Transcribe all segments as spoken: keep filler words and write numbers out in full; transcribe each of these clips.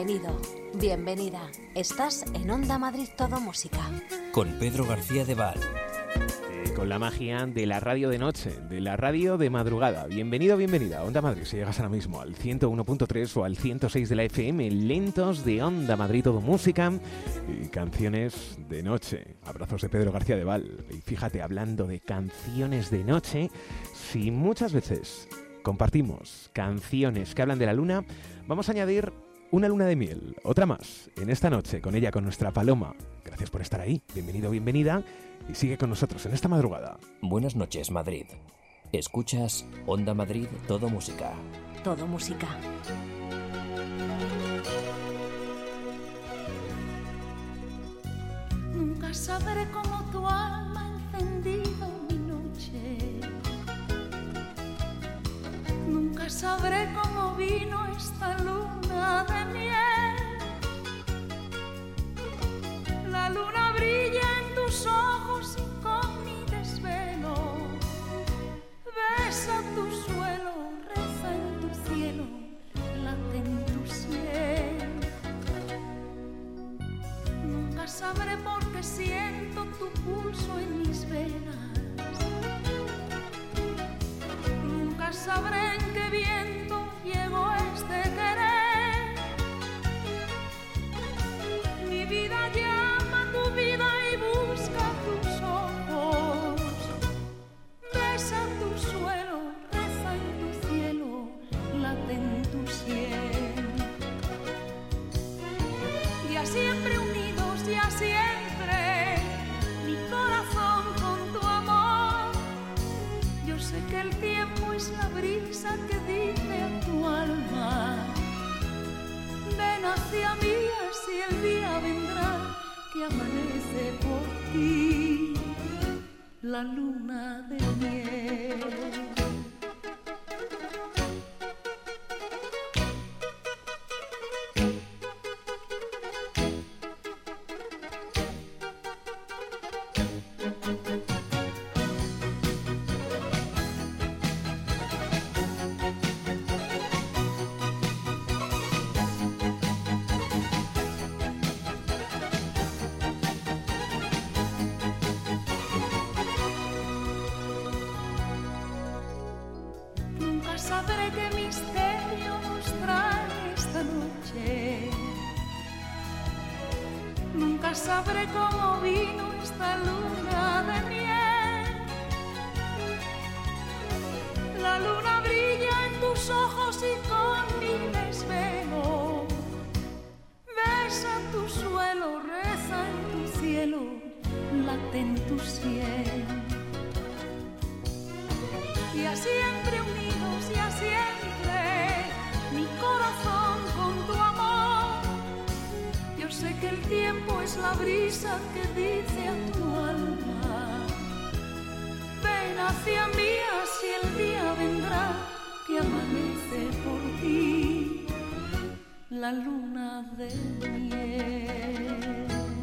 Bienvenido, bienvenida. Estás en Onda Madrid Todo Música. Con Pedro García de Val. Eh, con la magia de la radio de noche, de la radio de madrugada. Bienvenido, bienvenida a Onda Madrid. Si llegas ahora mismo al ciento uno punto tres o al ciento seis de la F M, lentos de Onda Madrid Todo Música y canciones de noche. Abrazos de Pedro García de Val. Y fíjate, hablando de canciones de noche, si muchas veces compartimos canciones que hablan de la luna, vamos a añadir una luna de miel, otra más, en esta noche, con ella, con nuestra Paloma. Gracias por estar ahí, bienvenido, bienvenida, y sigue con nosotros en esta madrugada. Buenas noches, Madrid. Escuchas Onda Madrid Todo Música. Todo Música. Nunca sabré cómo tu alma ha encendido mi noche. Nunca sabré cómo vino esta luna de miel. La luna brilla en tus ojos y con mi desvelo besa tu suelo, reza en tu cielo, late en tu sien. Nunca sabré por qué siento tu pulso en mis venas. Nunca sabré en qué viento llegó este querer. Mi vida llama tu vida y busca tus ojos. Besa tu suelo, reza en tu cielo, late en tu sien. Ya siempre unidos, ya siempre, mi corazón con tu amor. Yo sé que el tiempo es la brisa que dice a tu alma: ven hacia mí, así el día vendrá que amanece por ti la luna de miel. Sabré qué misterio nos trae esta noche. Nunca sabré cómo vino esta luna de miel. La luna brilla en tus ojos y con mi desvelo besa tu suelo, reza en tu cielo, late en tu sien. Y a siempre unidos, y a siempre, mi corazón con tu amor. Yo sé que el tiempo es la brisa que dice a tu alma: ven hacia mí, así el día vendrá que amanece por ti la luna de miel.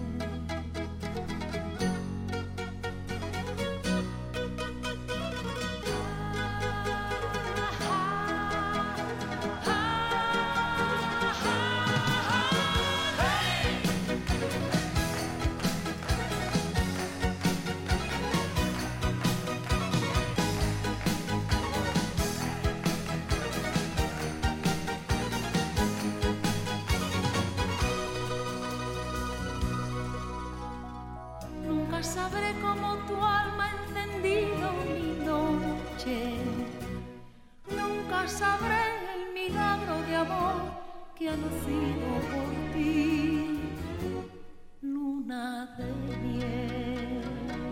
Sabré cómo tu alma ha encendido mi noche. Nunca sabré el milagro de amor que ha nacido por ti, luna de miel.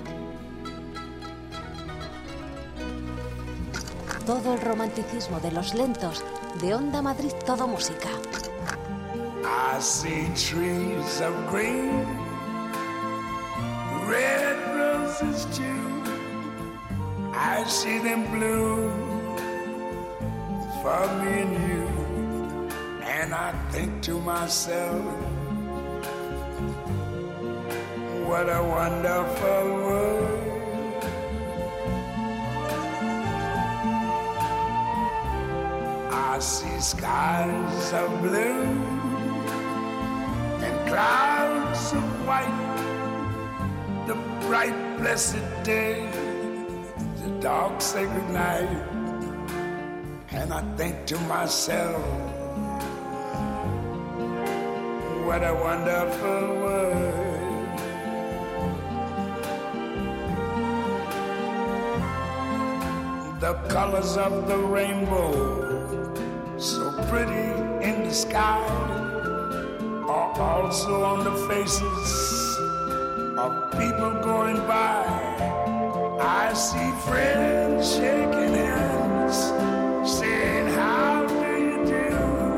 Todo el romanticismo de los lentos de Onda Madrid Todo Música. I see trees of green, red roses too. I see them bloom for me and you. And I think to myself, what a wonderful world. I see skies of blue flowers of white, the bright blessed day, the dark sacred night. And I think to myself, what a wonderful world. The colors of the rainbow, so pretty in the sky, are also on the faces of people going by. I see friends shaking hands, saying, how do you do?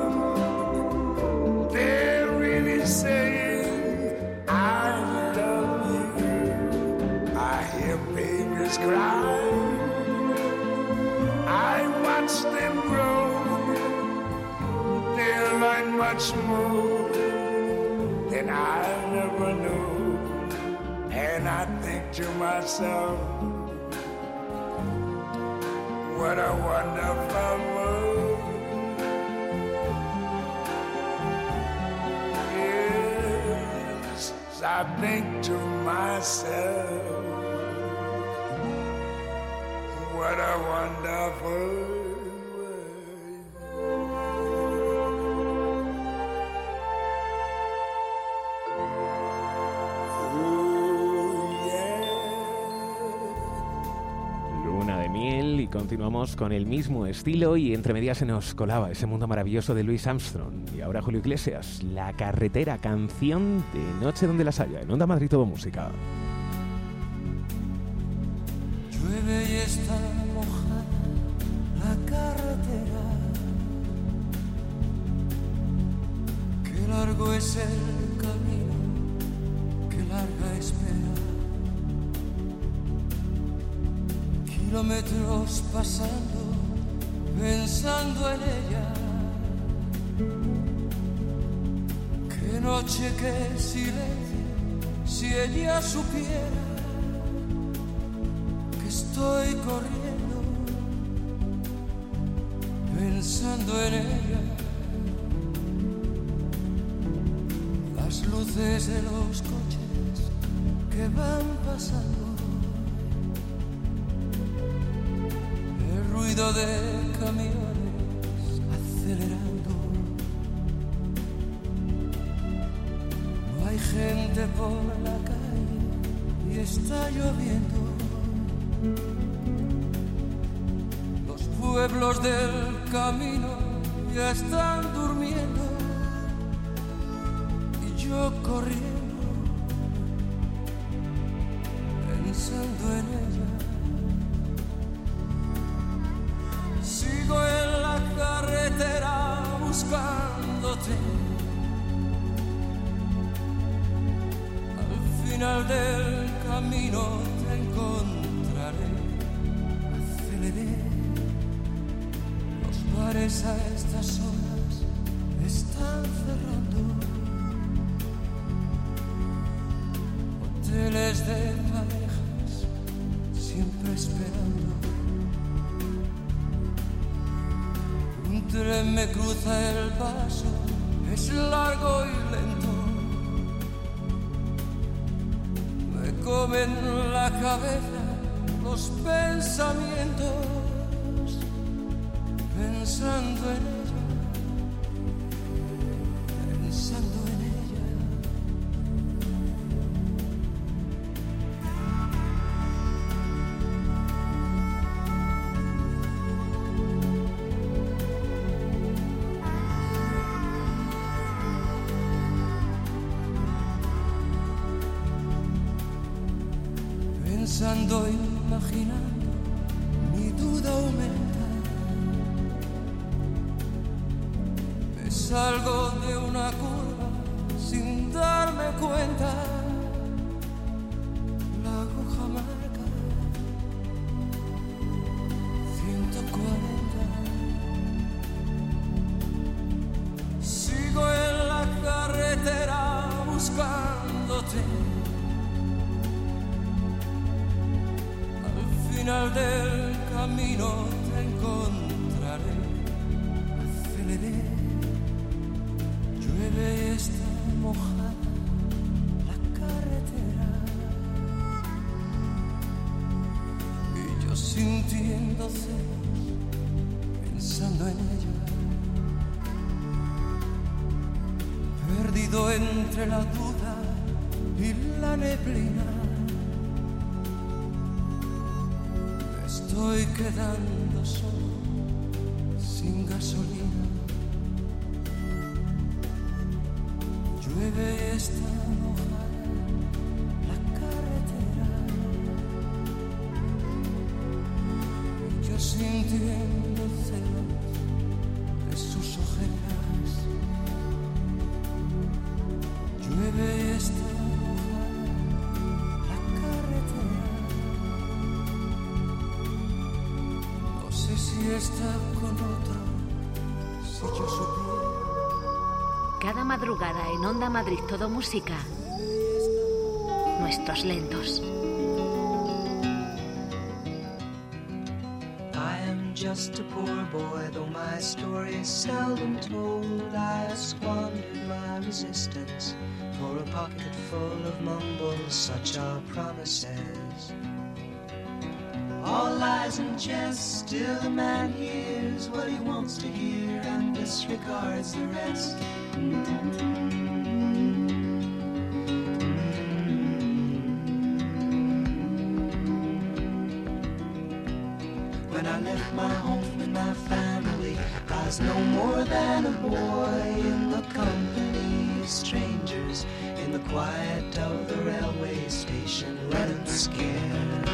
They're really saying, I love you. I hear babies cry, I watch them grow. They'll learn much more than I never knew. And I think to myself, what a wonderful world. Yes, I think to myself, what a wonderful world. Y continuamos con el mismo estilo y entre medias se nos colaba ese mundo maravilloso de Louis Armstrong. Y ahora Julio Iglesias, La Carretera, canción de Noche donde las haya, en Onda Madrid Todo Música. Llueve y está mojada la carretera, qué largo es el camino, qué larga espera. Kilómetros pasando, pensando en ella. Qué noche, qué silencio, si ella supiera que estoy corriendo, pensando en ella. Las luces de los coches que van pasando, ruido de camiones acelerando. No hay gente por la calle y está lloviendo. Los pueblos del camino ya están durmiendo y yo corriendo, pensando en ella. Sigo en la carretera buscándote. Al final del camino te encontraré. Aceleré. Los bares a estas horas están cerrando. Hoteles de parejas siempre esperando. Un tren me cruza el paso, es largo y lento. Me comen la cabeza los pensamientos, pensando en ella, pensando en ella. Pensando, imaginando, mi duda aumenta. Me salgo de una curva sin darme cuenta. La aguja marca ciento cuarenta. Sigo en la carretera buscándote. Al final del camino te encontraré. Aceleré, llueve y está mojada sintiendo celos, pensando en ella, perdido entre la duda y la neblina. Me estoy quedando solo, sin gasolina. Llueve y está mojada la carretera. Yo sintiendo celos de sus ojeras. Llueve y está mojada la carretera. No sé si está con otro, si yo supiera. Cada madrugada en Onda Madrid Todo Música, Nuestros Lentos. I am just a poor boy, though my story is seldom told. I have squandered my resistance for a pocket full of mumbles, such are promises. All lies and jest, still a man hears what he wants to hear and disregards the rest. When I left my home and my family, I was no more than a boy in the company of strangers, in the quiet of the railway station, running scared,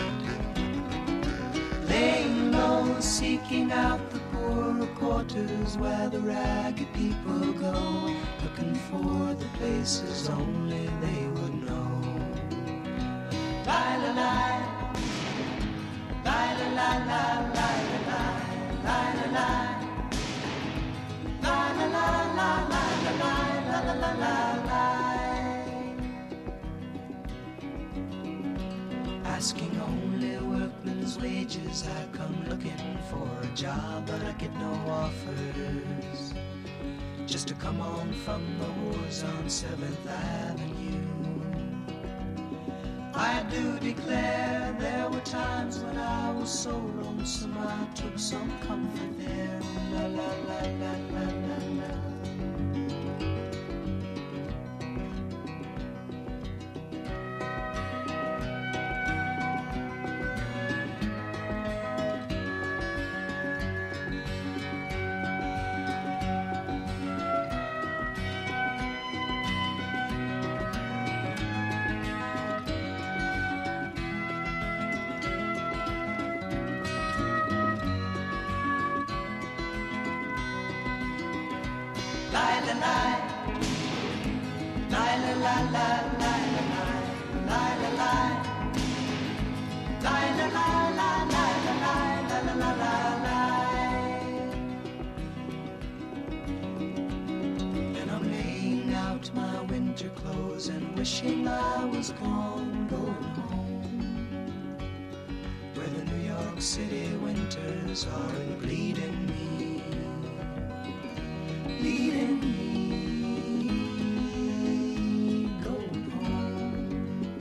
laying low, seeking out the poorer quarters where the ragged people go, looking for the places only they would know. La la la, la la la la la la la la la, la la la la la la la la la la. Asking only workmen's wages, I come looking for a job, but I get no offers. Just to come on from the wars on seventh Avenue. I do declare there were times when I was so lonesome I took some comfort there. La la la la la la la. Wishing I was gone, going home, where the New York City winters are bleeding me, bleeding me, going home.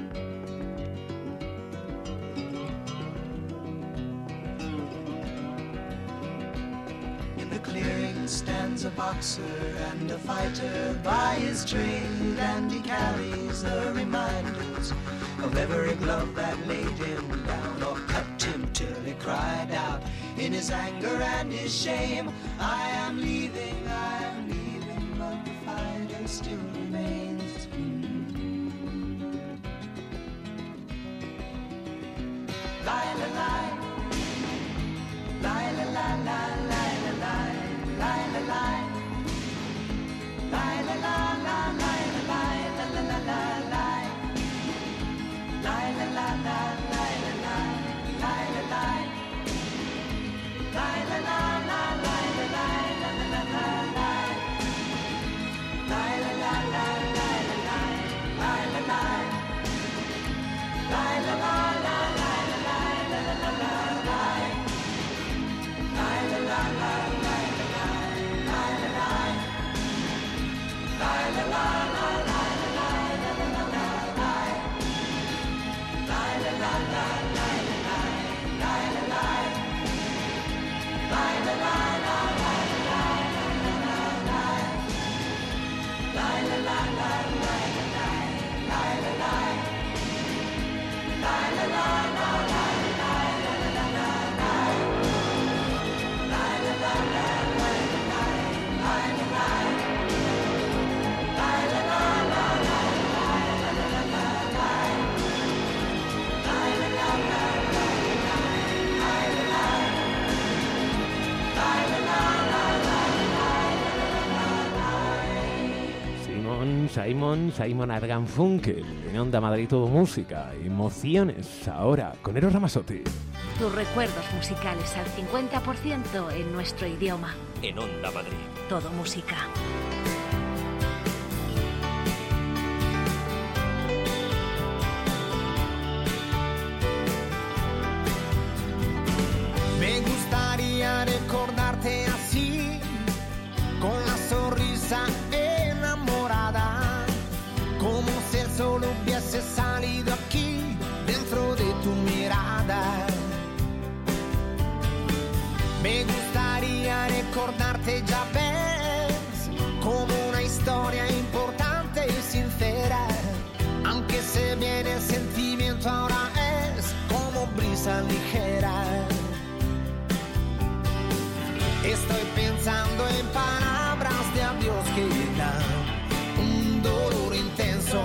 In the clearing stands a boxer and a fighter by his trade, and he carries the reminders of every glove that laid him down or cut him till he cried out in his anger and his shame, I am leaving, I am leaving, but the fighter still remains. Mm-hmm. La la la, la la la la la la la la la. La la la la la la la la la la la. La la la la la la la la la. La la la la la la la la la la. La la la la la. Simon, Simon and Garfunkel, en Onda Madrid Todo Música, emociones, ahora con Eros Ramazzotti. Tus recuerdos musicales al cincuenta por ciento en nuestro idioma. En Onda Madrid. Todo Música. Me gustaría recordarte así, con la sonrisa enamorada, como si el sol hubiese salido aquí, dentro de tu mirada. Me gustaría recordarte, ya ves, como una historia importante y sincera, aunque se viene el sentimiento ahora es como brisa ligera. Estoy pensando en palabras de adiós que dan un dolor intenso,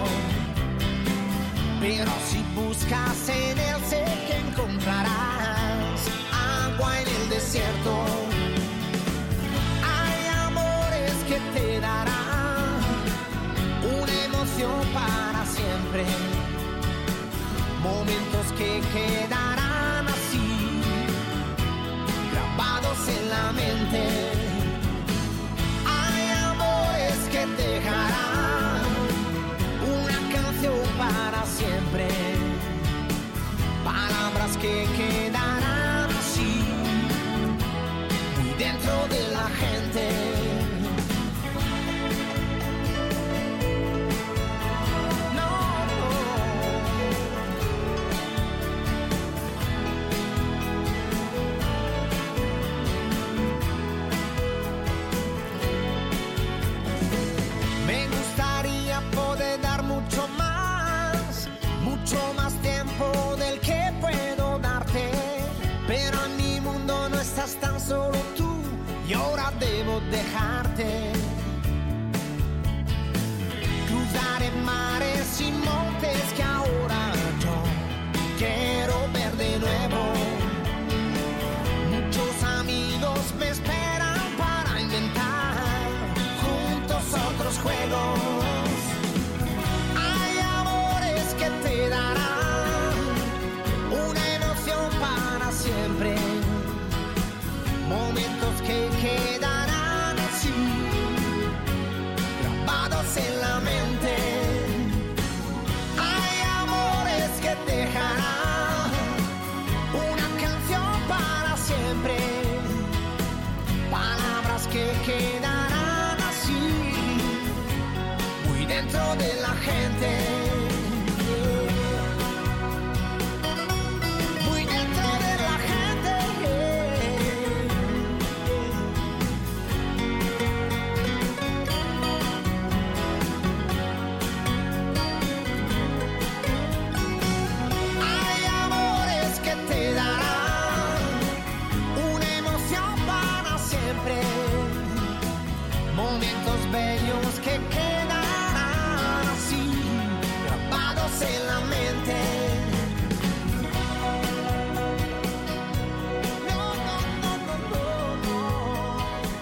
pero si buscas en él sé que encontrarás agua en el desierto. Hay amores que te darán una emoción para siempre, momentos que quedarán así, grabados en la mente. Hay amores que dejarán una canción para siempre, palabras que quedarán así, muy dentro de la gente. Estás tan solo tú y ahora debo dejarte. Cruzaré mares y montes que ahora yo quiero ver de nuevo. Muchos amigos me esperan para inventar juntos otros juegos. Hay amores que te darán una emoción para siempre, momentos que quedarán así, grabados en la mente. Hay amores que dejarán una canción para siempre, palabras que quedarán así, muy dentro de la gente. Momentos bellos que quedarán así, grabados en la mente. No, no, no, no, no, no.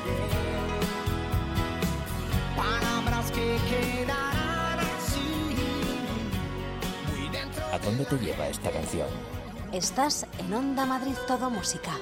Yeah. Palabras que quedarán así, muy dentro. ¿A dónde te lleva esta canción? Estás en Onda Madrid Todo Música.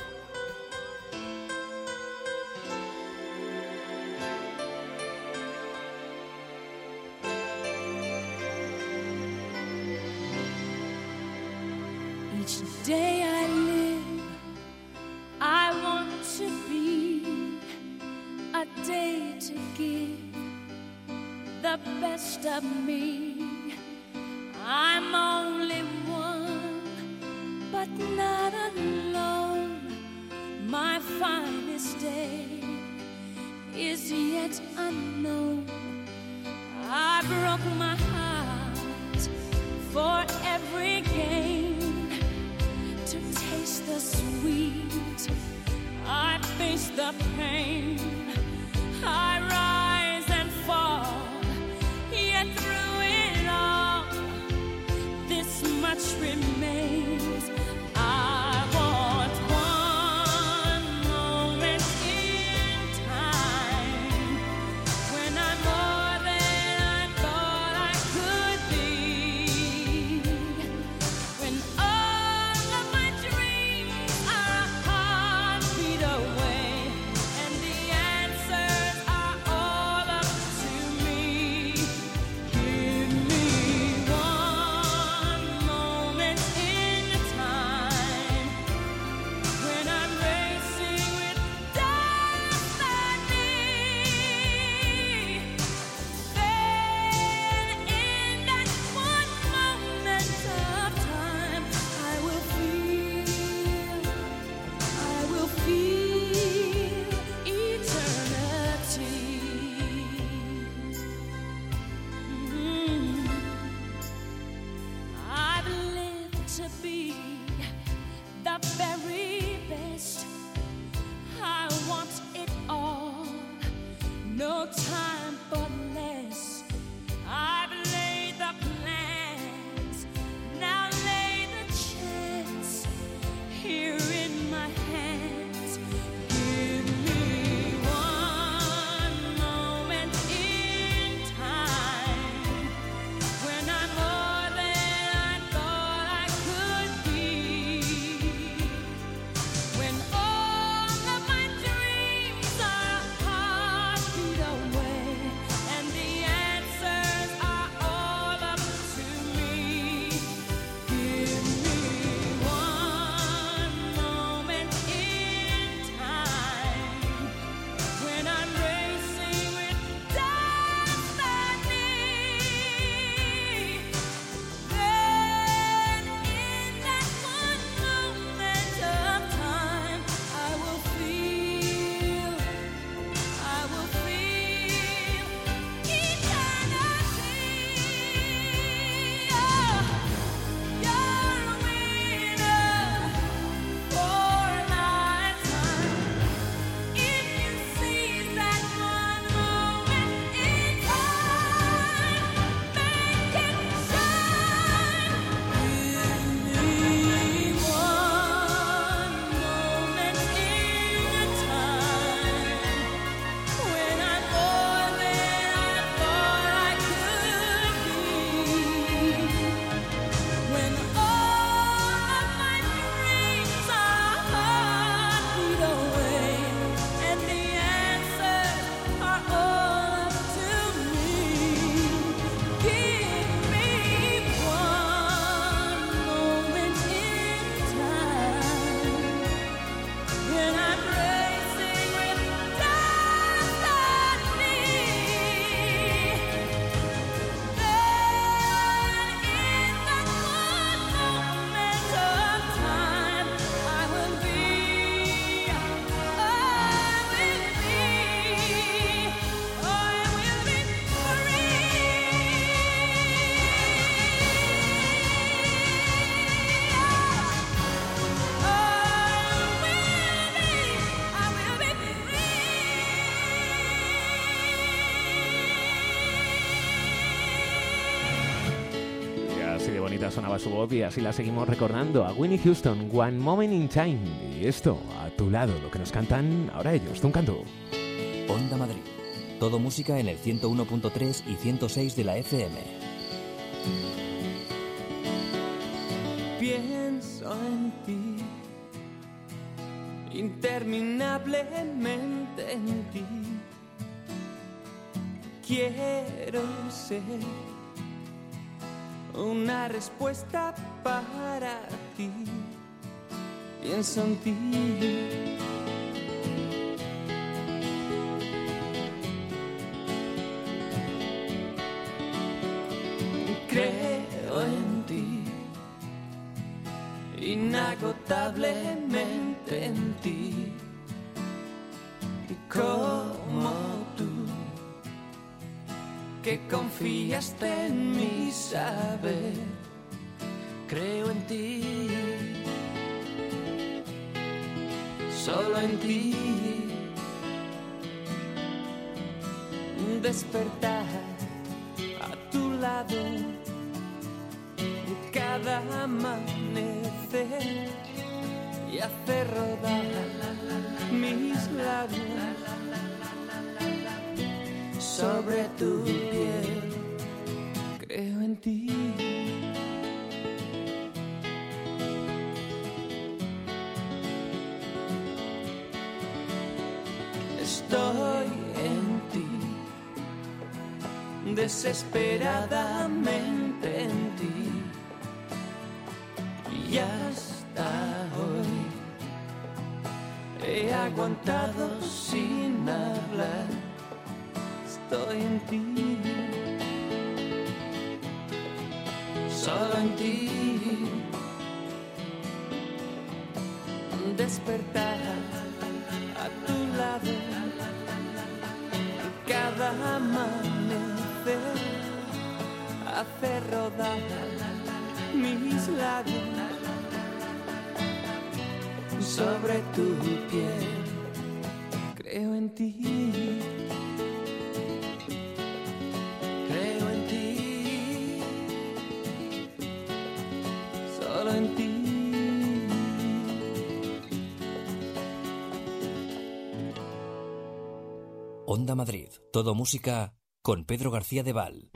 Each day I live, I want to be a day to give the best of me. I'm only one, but not alone. My finest day is yet unknown. I broke my heart for every gain. To taste the sweet, I face the pain. I rise and fall, yet through it bonita sonaba su voz y así la seguimos recordando a Whitney Houston, One Moment in Time. Y esto, a tu lado, lo que nos cantan ahora ellos, un canto. Onda Madrid. Todo música en el ciento uno punto tres y ciento seis de la F M. Pienso en ti, interminablemente en ti. Quiero ser una respuesta para ti. Pienso en ti. Creo en ti, inagotablemente en ti, como tú, que confiaste en mi saber. Creo en ti, solo en ti, despertar a tu lado cada amanecer y hacer rodar mis labios sobre tu piel. Creo en ti. Estoy en ti, desesperadamente en ti. Y hasta hoy he aguantado sin hablar. Estoy en ti, solo en ti, despertar a tu lado cada amanecer, hacer rodar mis labios sobre tu piel. Creo en ti, creo en ti, solo en ti. Onda Madrid, todo música con Pedro García de Val.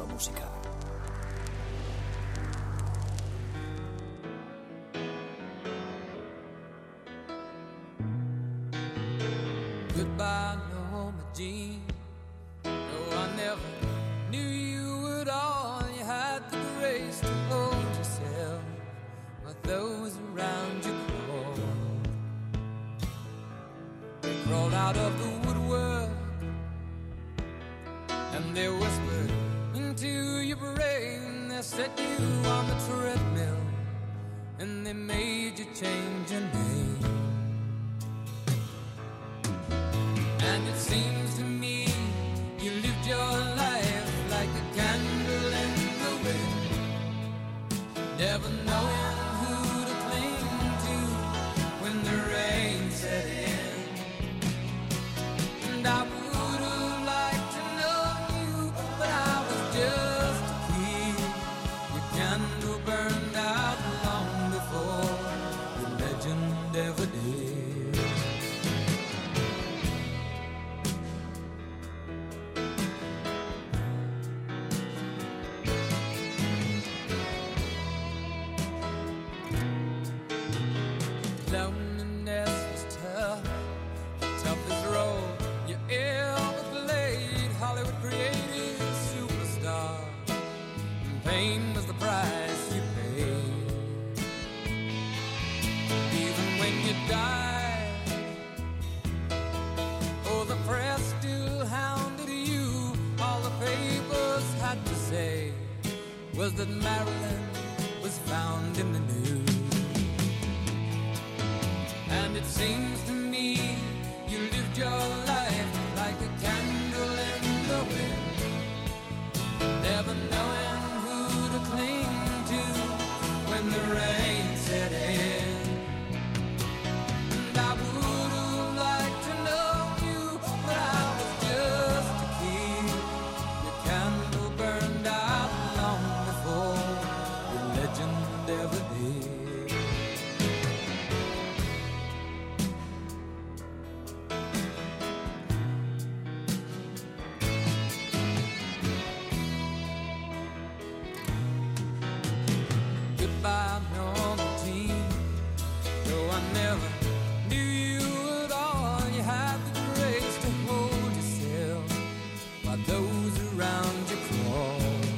Todo música. Goodbye, Norma Jean. No, I never knew you at all. You had the grace to hold yourself while those around you crawled. They crawled out of the woodwork and they whispered into your brain. They set you on the treadmill and they made you change your name. And it seems to me you lived your life like a candle in the wind, never knowing who to cling to when the rain set in. And I would have liked to know you, but I was just a kid. Your candle burned out long before the legend ever did. Loneliness was tough, the toughest role you ever played. Hollywood created a superstar, and pain was the price you paid. Even when you died, oh, the press still hounded you. All the papers had to say was that Marilyn was found in the news. And it seems to me you lived your life like a candle in the wind, never knowing who to cling to when the rain set in. And I would have liked to know you, but I was just a kid. Your candle burned out long before the legend ever did. Goodbye, Norma Jean. Though I never knew you at all, you had the grace to hold yourself while those around you crawled.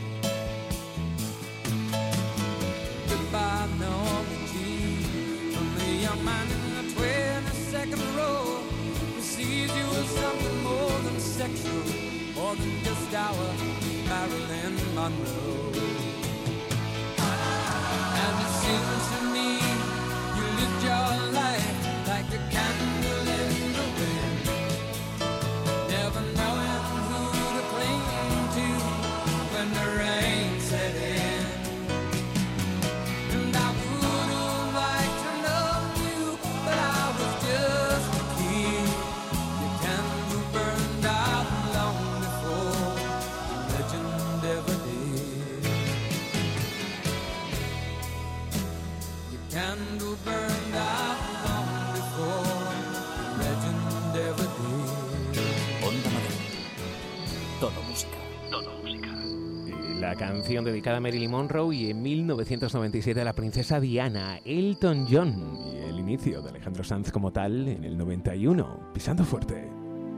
Goodbye, Norma Jean. From the young man in the twenty-second row who sees you as something more than sexual, more than just our Marilyn Monroe. And it seems to me you lived your life like a candle in the wind, never knowing who to cling to when the rain set in. And I would have liked to know you, but I was just a kid. Your candle burned out long before the legend ever did. Your candle burned out long before the legend ever did. Onda Madrid. Todo música. Todo música. La canción dedicada a Marilyn Monroe y en mil novecientos noventa y siete a la princesa Diana, Elton John y el inicio de Alejandro Sanz como tal en el noventa y uno, Pisando Fuerte.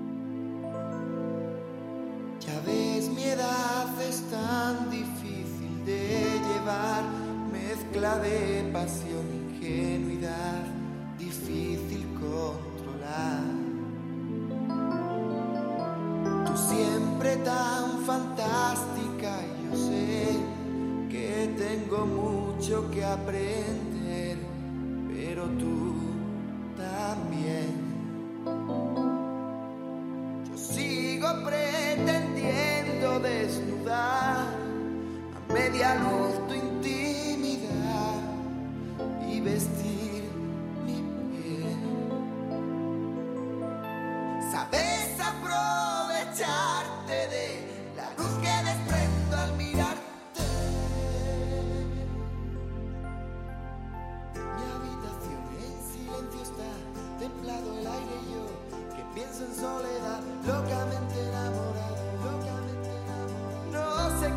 Ya ves, mi edad es tan difícil de llevar, mezcla de pasión, ingenuidad, difícil controlar. Tú siempre tan fantástica, y yo sé que tengo mucho que aprender, pero tú también. Yo sigo pretendiendo desnudar a media luz tu intimidad y vestir mi piel. Sabes aprovecharte de la luz que desprendo al mirarte. Mi habitación en silencio está, templado el aire y yo que pienso en soledad, locamente enamorado, locamente enamorado. No sé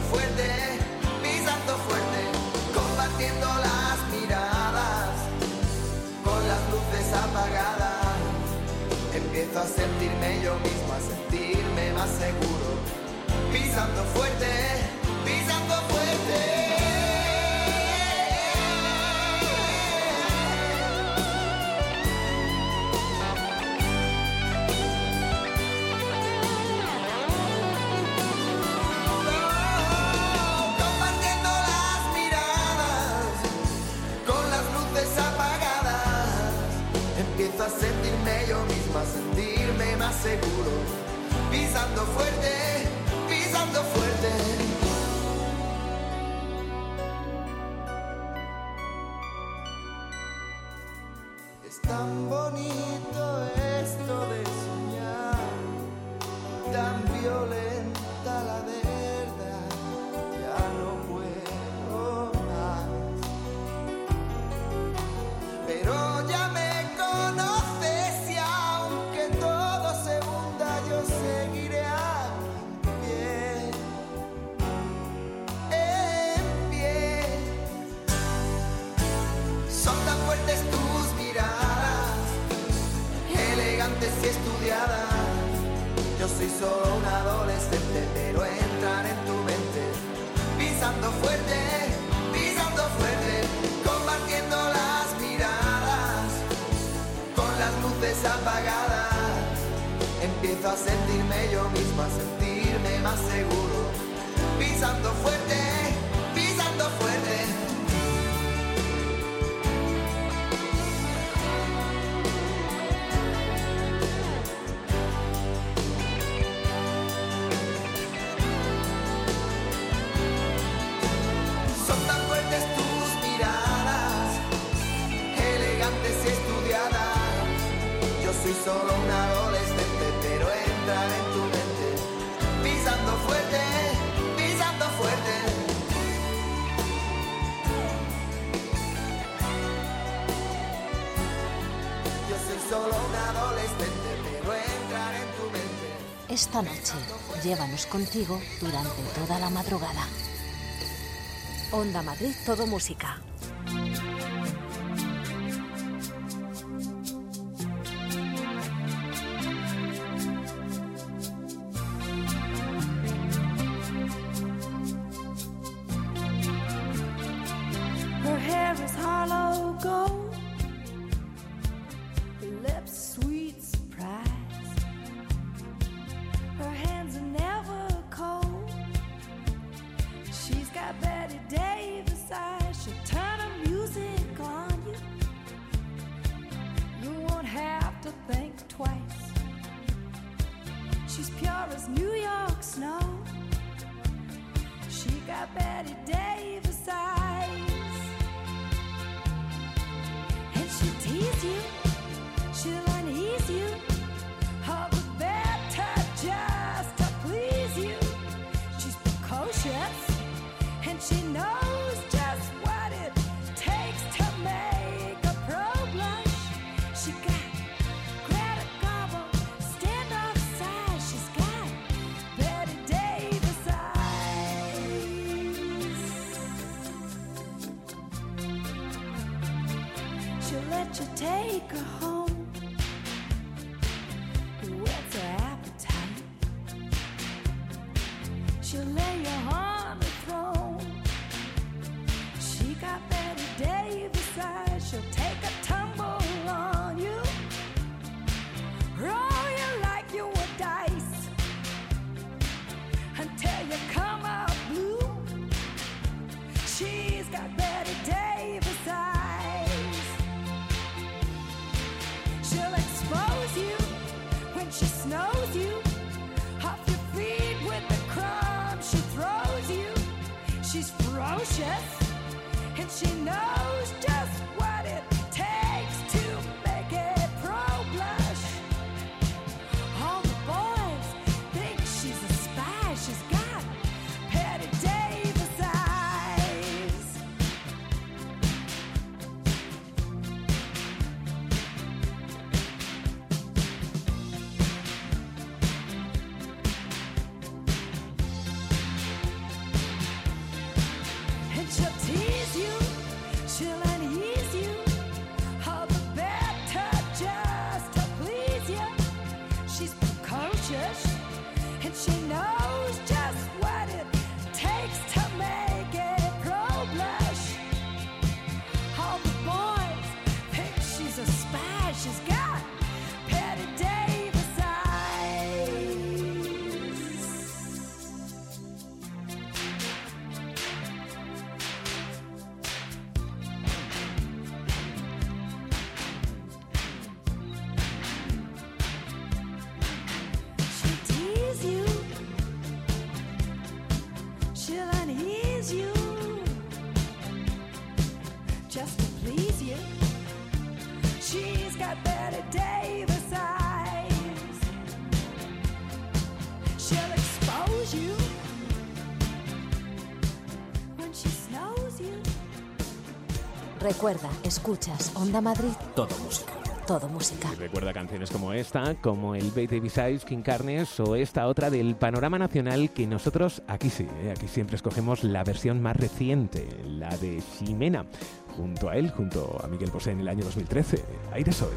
fuerte, pisando fuerte, compartiendo las miradas, con las luces apagadas. Empiezo a sentirme yo mismo, a sentirme más seguro, pisando fuerte, pisando fuerte. A sentirme yo mismo, a sentirme más seguro, pisando fuerte, pisando fuerte. Es tan bonito esto de soñar, tan violenta la verdad, ya no puedo más. Pero ya me y estudiada. Yo soy solo un adolescente, pero entrar en tu mente, pisando fuerte, pisando fuerte, compartiendo las miradas, con las luces apagadas. Empiezo a sentirme yo mismo, a sentirme más seguro, pisando fuerte, pisando fuerte. Soy solo un adolescente, pero entrar en tu mente, pisando fuerte, pisando fuerte. Yo soy solo un adolescente, pero entrar en tu mente. Esta noche, llévanos contigo durante toda la madrugada. Onda Madrid, todo música. Recuerda, escuchas Onda Madrid. Todo música. Todo música. Y recuerda canciones como esta, como el Baby Besides, King Carnes o esta otra del panorama nacional que nosotros aquí sí, ¿eh? Aquí siempre escogemos la versión más reciente, la de Ximena, junto a él, junto a Miguel Bosé en el año dos mil trece. Aire Sol.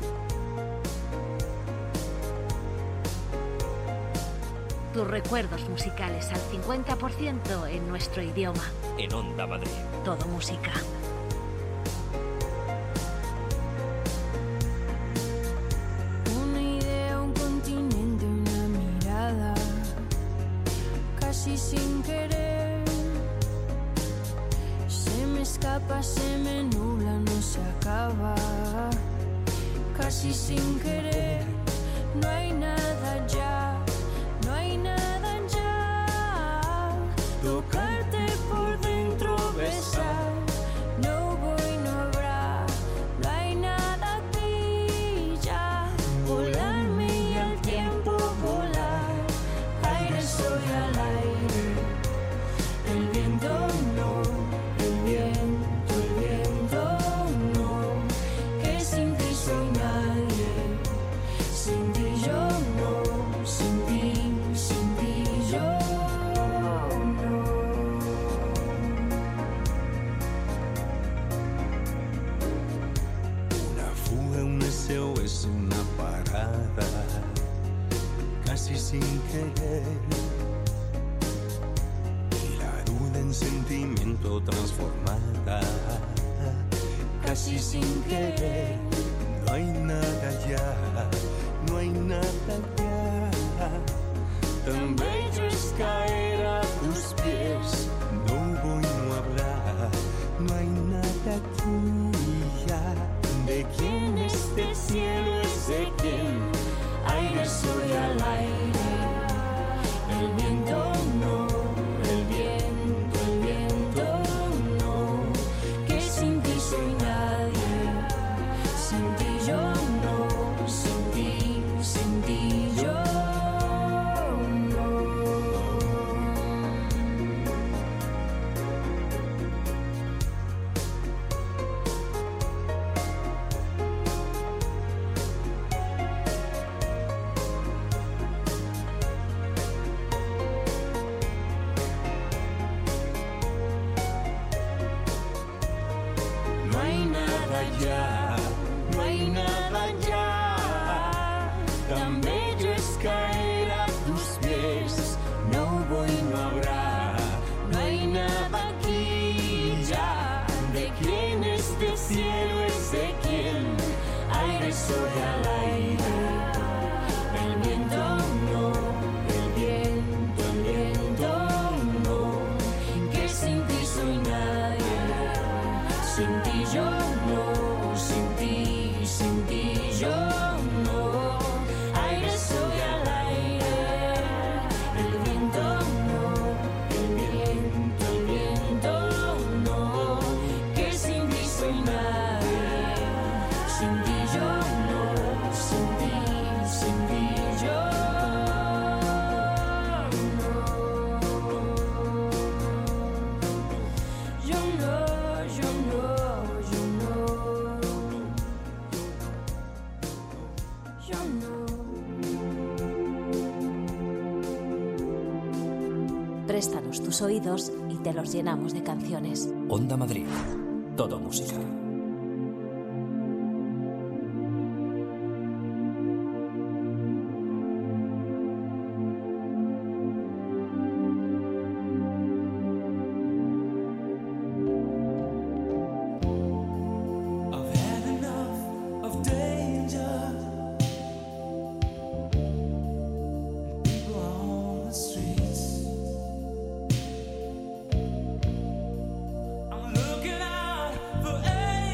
Tus recuerdos musicales al cincuenta por ciento en nuestro idioma. En Onda Madrid. Todo música. Una idea, un continente, una mirada, casi sin querer. Se me escapa, se me nubla, no se acaba, casi sin querer. No hay nada ya, no hay nada ya. Tocarte por dentro, besar. No voy, no habrá, no hay nada aquí ya. Volarme y al tiempo volar. Aire, soy al aire. El viento no, el viento, el viento no. Que sin ti soy nadie. Sin ti yo no, sin ti, sin ti yo no. Una fuga, un S O S, una parada, casi sin querer. Y la duda en sentimiento transformada, casi sin querer. No hay nada ya, no hay nada ya. Tan bello es caer a tus pies. No voy, no hablar, no hay nada aquí ya. ¿De quién este cielo es de quién? Aire, soy al aire. El viento no, el viento, el viento no. Que sin ti soy nadie. Sin ti yo no, sin ti, sin ti yo no. No hay nada ya, no hay nada ya. Tan bello es caer a tus pies. No voy, no habrá, no hay nada aquí ya. ¿De quién este cielo es de quién? Aire, soy al aire. El viento no, el viento, el viento no. Que sin ti soy nadie. Sin ti yo no, sin ti, sin ti yo no. Aire, soy al aire. El viento no, el viento, el viento no. Que sin ti soy nadie. Sin ti yo no, sin ti, sin ti yo no. Yo no, yo no, yo no. Yo no. Préstanos tus oídos y te los llenamos de canciones. Onda Madrid. Todo música. I've had enough of danger. People on the streets. I'm looking out for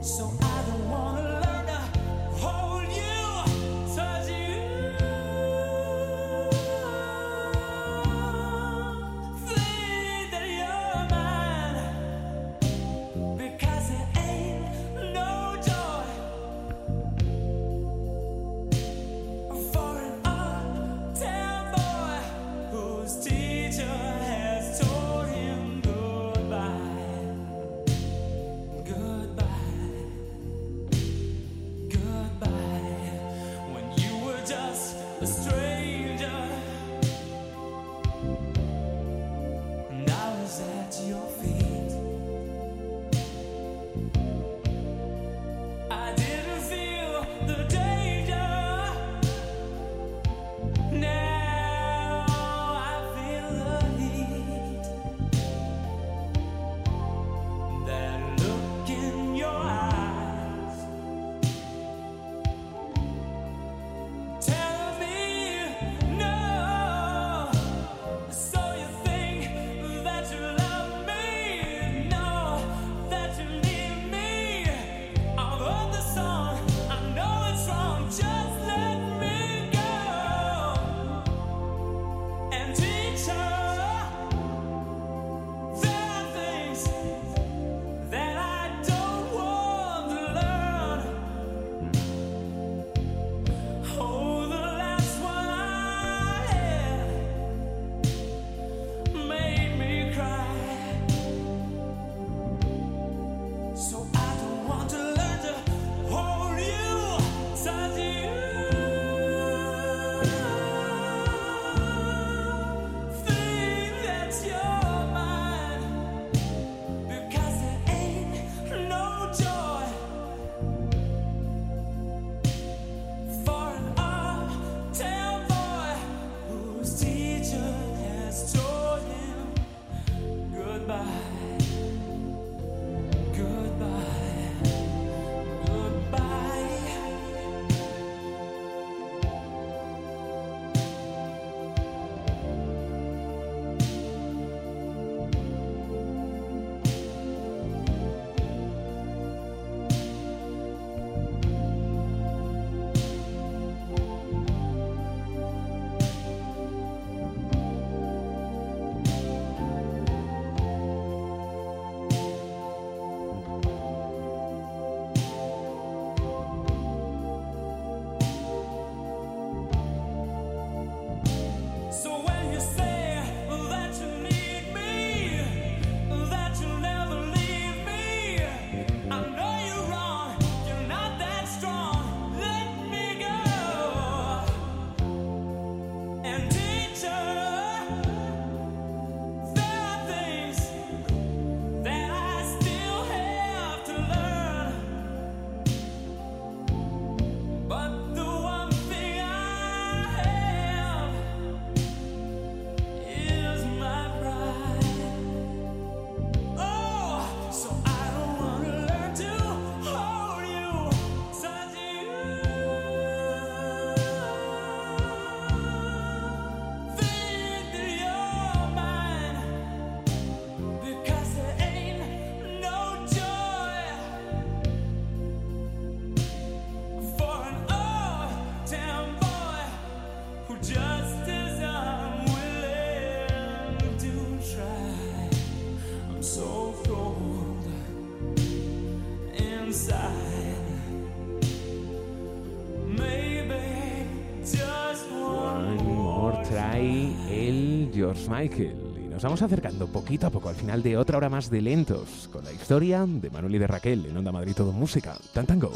George Michael. Y nos vamos acercando poquito a poco al final de otra hora más de Lentos, con la historia de Manuel y de Raquel en Onda Madrid Todo Música. Tan Tan Go.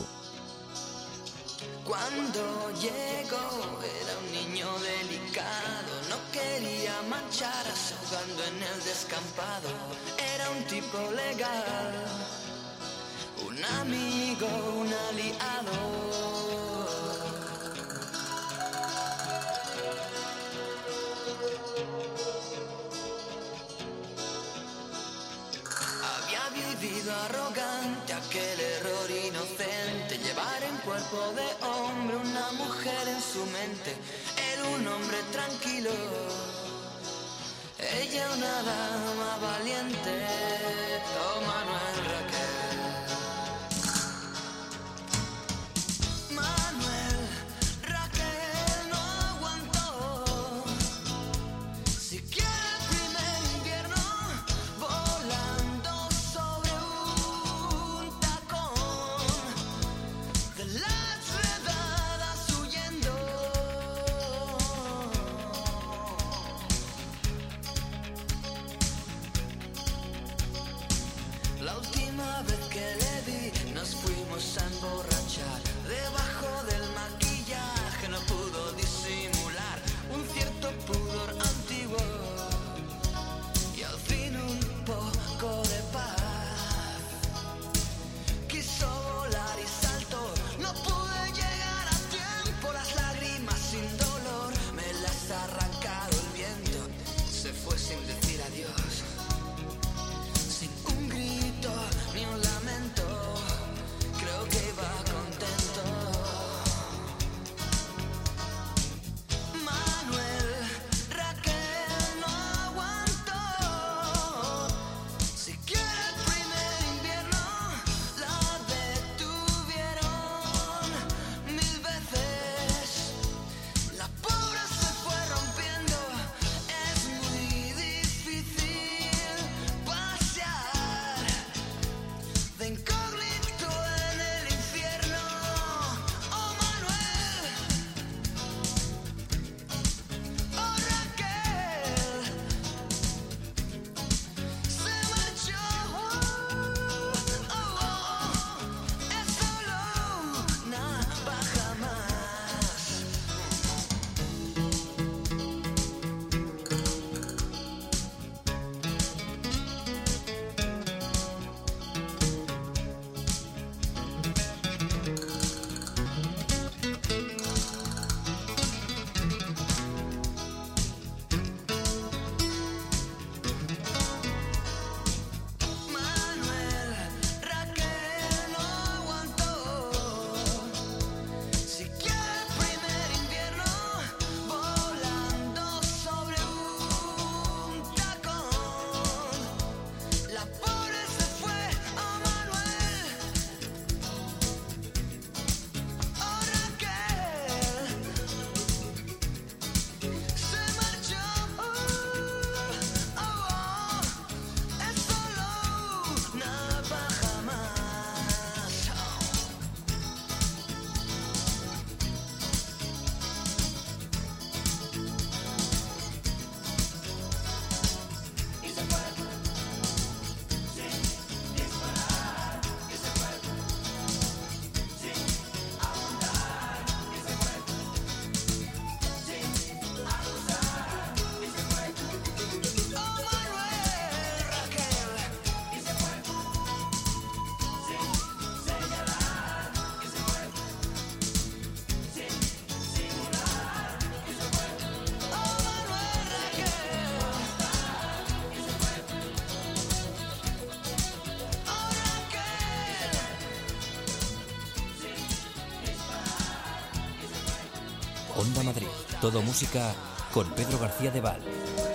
Cuando llegó era un niño delicado, no quería mancharse jugando en el descampado. Era un tipo legal, un amigo, un aliado. Vivido arrogante, aquel error inocente, llevar en cuerpo de hombre una mujer en su mente. Era un hombre tranquilo, ella una dama valiente. Oh, Manuel, Raquel. Onda Madrid. Todo música con Pedro García de Val.